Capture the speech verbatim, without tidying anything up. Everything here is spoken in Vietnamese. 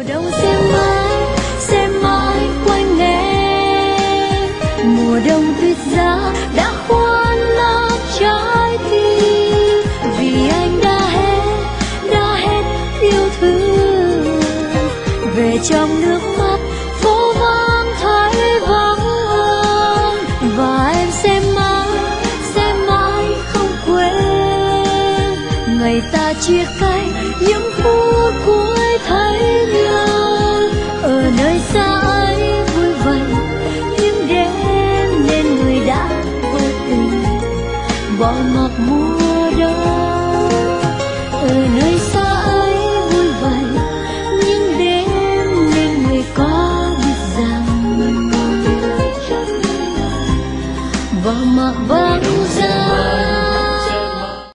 đông sẽ mãi sẽ mãi quanh em, mùa đông tuyết giá đã khoan lấp trái tim, vì anh đã hết đã hết yêu thương. Về trong nước mắt phố vắng thấy vắng hơn, và em sẽ mãi sẽ mãi không quên ngày ta chia tay, những phút cuối thấy nhớ. Ở nơi xa ấy vui vầy những đêm nên người đã vô tình bỏ mặc mùa đông. Ở nơi xa